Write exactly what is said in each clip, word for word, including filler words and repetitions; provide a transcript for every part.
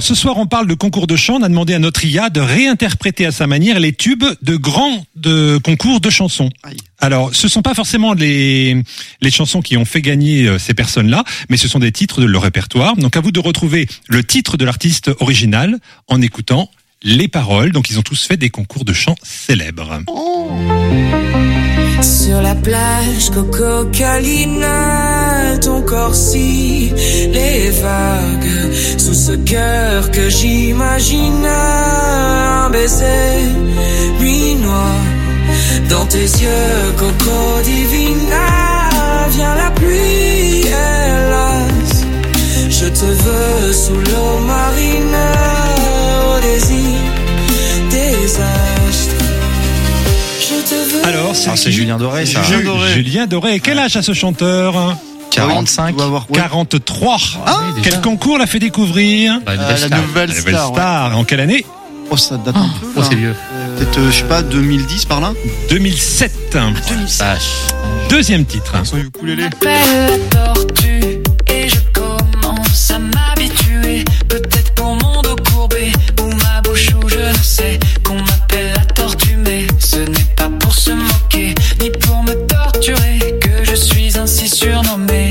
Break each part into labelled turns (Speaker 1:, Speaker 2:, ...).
Speaker 1: Alors ce soir on parle de concours de chant. On a demandé à notre I A de réinterpréter à sa manière les tubes de grands de concours de chansons. Aïe. Alors ce sont pas forcément les les chansons qui ont fait gagner euh, ces personnes-là, mais ce sont des titres de leur répertoire. Donc à vous de retrouver le titre de l'artiste original en écoutant les paroles. Donc ils ont tous fait des concours de chant célèbres.
Speaker 2: Oh. Sur la plage, Coco Calina, ton corps si les vagues, sous ce cœur que j'imagine, un baiser, nuit noire, dans tes yeux, Coco Divina, vient la pluie, hélas, je te veux sous l'eau marine, au désir des astres.
Speaker 1: Alors, c'est,
Speaker 3: Alors, c'est Julien Doré, ça.
Speaker 1: Julien Doré. Julien Doré. Quel âge a ce chanteur ?
Speaker 3: quarante-cinq.
Speaker 1: quarante-trois.
Speaker 3: Ah, oui,
Speaker 1: quel concours l'a fait découvrir ?
Speaker 3: Bah,
Speaker 4: euh, La Nouvelle
Speaker 1: La
Speaker 4: Star.
Speaker 1: Star. Ouais. En quelle année ?
Speaker 4: Oh, ça date un peu.
Speaker 3: Oh,
Speaker 4: là.
Speaker 3: c'est vieux.
Speaker 4: Euh, Peut-être, euh, je sais pas, deux mille dix par là.
Speaker 1: deux mille sept.
Speaker 4: deux mille sept.
Speaker 1: Deuxième titre.
Speaker 4: Son ukulélé.
Speaker 2: M'appelle la tortue et je commence à m'habituer. Peut-être pour mon dos courbé ou ma bouche où je ne sais qu'on m'appelle la tortue, mais ce n'est pas pour se moquer ni pour me torturer que je suis ainsi surnommé.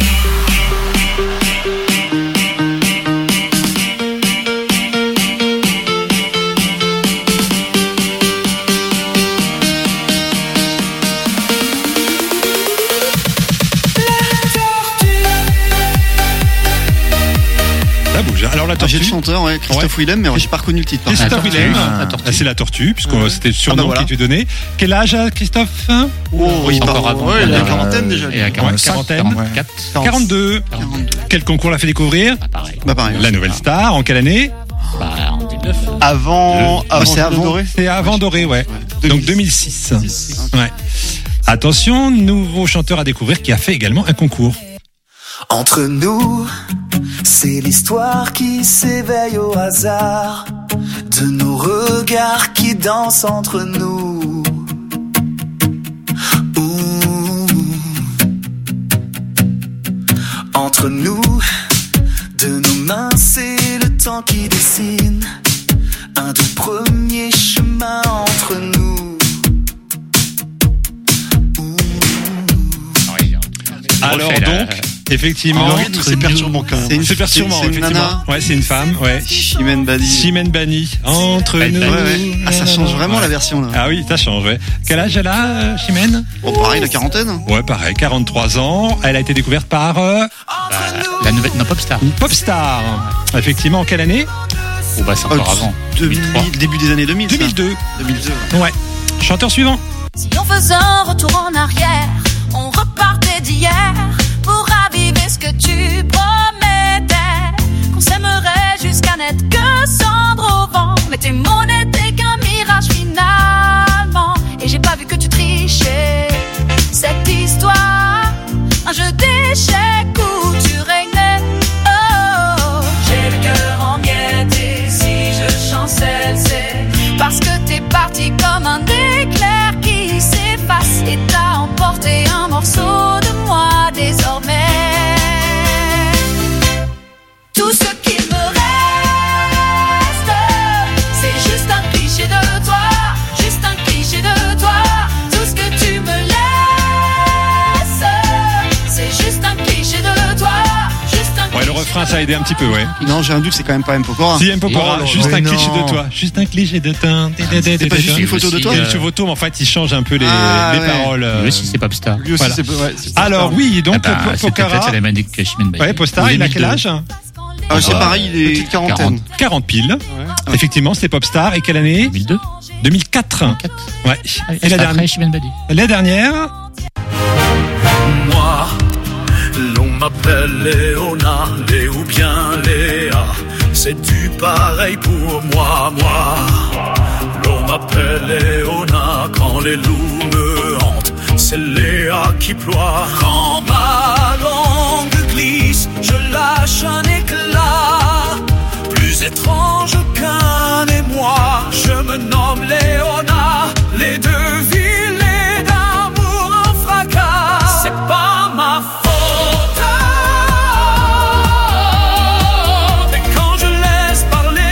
Speaker 1: Alors la
Speaker 4: Ah,
Speaker 1: tortue.
Speaker 4: j'ai le chanteur, ouais, Christophe
Speaker 1: Ouais.
Speaker 4: Willem, mais j'ai pas reconnu le titre. par
Speaker 1: Christophe
Speaker 4: contre.
Speaker 1: Willem.
Speaker 3: Ah,
Speaker 1: Ah, c'est la tortue, puisque
Speaker 4: Ouais.
Speaker 1: c'était le surnom
Speaker 4: Ah, bah, voilà.
Speaker 1: qui était donné. Quel âge a Christophe ?
Speaker 4: Oh,
Speaker 3: Oui,
Speaker 4: pardon.
Speaker 3: encore avant.
Speaker 4: Ouais, il a
Speaker 3: Euh,
Speaker 4: la quarantaine déjà.
Speaker 3: Et à
Speaker 4: lui.
Speaker 3: quarante-cinq,
Speaker 1: quarantaine.
Speaker 3: quarante-quatre.
Speaker 1: quarante-deux.
Speaker 4: quarante-deux.
Speaker 1: Quel concours l'a fait découvrir ?
Speaker 3: Bah, pareil.
Speaker 4: Bah pareil.
Speaker 1: La Nouvelle Star. En quelle année ?
Speaker 3: Bah, en deux mille neuf.
Speaker 4: Avant,
Speaker 1: Le-
Speaker 4: avant,
Speaker 1: c'est
Speaker 4: c'est
Speaker 1: avant.
Speaker 4: Doré.
Speaker 1: C'est avant Doré, ouais. Donc deux mille six. Ouais. Attention, nouveau chanteur à découvrir qui a fait également un concours.
Speaker 5: Entre nous, c'est l'histoire qui s'éveille au hasard de nos regards qui dansent entre nous. Ouh. Entre nous, de nos mains, c'est le temps qui dessine un doux premier chemin entre nous.
Speaker 1: Alors
Speaker 3: refait, là.
Speaker 1: donc, effectivement,
Speaker 4: Le rythme, c'est perturbant quand même.
Speaker 1: c'est, c'est perturbant,
Speaker 4: C'est une
Speaker 1: effectivement.
Speaker 4: nana.
Speaker 1: Ouais, c'est une femme, ouais.
Speaker 4: Chimène Badi.
Speaker 1: Chimène Bani. Entre
Speaker 3: Ouais,
Speaker 1: nous.
Speaker 4: Ouais, ouais. Ah, ça change vraiment la version là.
Speaker 1: Ah oui, ça change, ouais. Quel âge elle a, euh, Chimène ?
Speaker 4: Bon, pareil, la quarantaine.
Speaker 1: Ouais, pareil, quarante-trois ans. Elle a été découverte par euh,
Speaker 3: Bah, la nouvelle, non, Popstar.
Speaker 1: une pop star. Effectivement, en quelle année ?
Speaker 3: Oh, bah, c'est encore
Speaker 4: Oh,
Speaker 3: avant.
Speaker 4: deux mille,
Speaker 3: deux mille trois.
Speaker 4: début des années deux mille. ça.
Speaker 1: deux mille deux.
Speaker 4: deux mille deux. Ouais.
Speaker 1: Ouais. Chanteur suivant.
Speaker 6: Si on faisait un retour en arrière, on repartait d'hier pour raviver ce que tu promettais, qu'on s'aimerait jusqu'à n'être que cendre au vent. Mais tes mots n'étaient qu'un mirage finalement, et j'ai pas vu que tu trichais. Cette histoire, un jeu d'échecs où tu régnais. Oh, j'ai le cœur en miettes et si je chancelle, c'est parce que t'es parti comme un éclair qui s'efface et t'as emporté un morceau de moi désormais. Tout ce qu'il me reste, c'est juste un cliché de toi, juste un cliché de toi. Tout ce que tu me laisses, c'est juste un cliché de toi, juste un cliché.
Speaker 1: Ouais, le refrain, ça a aidé un petit peu, ouais.
Speaker 4: Non, j'ai un doute, c'est quand même pas M. Pokora.
Speaker 1: Si, M. Pokora,
Speaker 3: Oh,
Speaker 1: juste
Speaker 3: mais
Speaker 1: un
Speaker 3: non.
Speaker 1: cliché de toi. Juste un cliché de teint.
Speaker 4: C'est pas juste une photo de toi
Speaker 1: Il y a une photo, mais en fait, il change un peu les,
Speaker 4: Ah,
Speaker 1: les
Speaker 4: ouais.
Speaker 1: paroles. euh.
Speaker 3: Lui aussi, c'est Popstar.
Speaker 4: Lui aussi,
Speaker 1: Voilà.
Speaker 4: c'est ouais, c'est pas
Speaker 1: Alors,
Speaker 4: ça.
Speaker 1: oui, donc,
Speaker 3: Ah bah,
Speaker 1: Po-
Speaker 3: c'est peut-être
Speaker 1: Pokora.
Speaker 3: la même année que Chimène Badi.
Speaker 1: Ouais, Postar, il a quel âge ?
Speaker 4: Ah, c'est
Speaker 3: Ah,
Speaker 4: pareil, il est
Speaker 3: petite
Speaker 4: quarantaine.
Speaker 1: quarante piles.
Speaker 4: Ouais.
Speaker 1: Effectivement, c'est Popstar. Et quelle année ?
Speaker 3: deux mille deux.
Speaker 1: deux mille quatre.
Speaker 3: quatre.
Speaker 1: Ouais.
Speaker 3: Ah,
Speaker 1: Et la
Speaker 3: après
Speaker 1: dernière
Speaker 3: Chimène Badi.
Speaker 1: La dernière
Speaker 5: Moi, l'on m'appelle Léona, Lé ou bien Léa. C'est du pareil pour moi, moi. L'on m'appelle Léona quand les loups me hantent. C'est Léa qui ploie. Quand ma langue glisse, je lâche un éclat. Plus étrange qu'un émoi, je me nomme Léona. Les deux villes d'amour en fracas. C'est pas ma faute. Et quand je laisse parler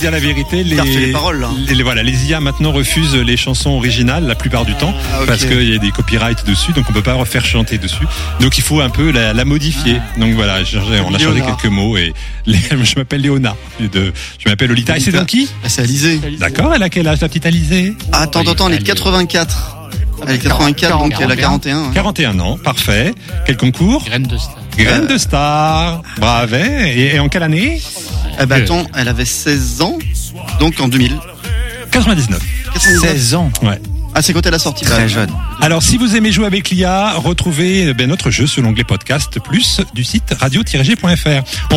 Speaker 1: dire la vérité, les,
Speaker 4: T'as refait les paroles, là.
Speaker 1: les, les- voilà, les I A maintenant refusent les chansons originales la plupart du temps
Speaker 4: Ah, ok.
Speaker 1: parce qu'il y a des copyrights dessus, donc on peut pas refaire chanter dessus. Donc il faut un peu la, la modifier. Donc voilà, j'ai- j'ai- on a changé
Speaker 4: Léonard.
Speaker 1: quelques mots et les- je m'appelle Léona. De, je m'appelle Lolita. Et c'est donc qui?
Speaker 4: Ah, c'est Alizé.
Speaker 1: D'accord, elle a quel âge la petite Alizée?
Speaker 4: Ah, attends,
Speaker 3: Oui,
Speaker 4: attends, elle est
Speaker 3: elle est-
Speaker 4: quatre-vingt-quatre. Elle est quatre-vingt-quatre, donc elle a quarante et un. hein.
Speaker 1: quarante et un ans, parfait. Quel concours?
Speaker 3: Graine de star.
Speaker 1: Graine de star. Bravo. Et, et en quelle année?
Speaker 4: Eh ben attends, elle avait seize ans, donc en deux mille.
Speaker 1: quatre-vingt-dix-neuf.
Speaker 4: quatre-vingt-dix-neuf.
Speaker 7: seize ans.
Speaker 1: Ouais.
Speaker 4: Ah, c'est quand elle a sorti.
Speaker 7: Très
Speaker 4: bah,
Speaker 7: jeune.
Speaker 1: Alors, si vous aimez jouer avec l'I A, retrouvez eh ben, notre jeu sur l'onglet podcast plus du site radio tiret g point f r. On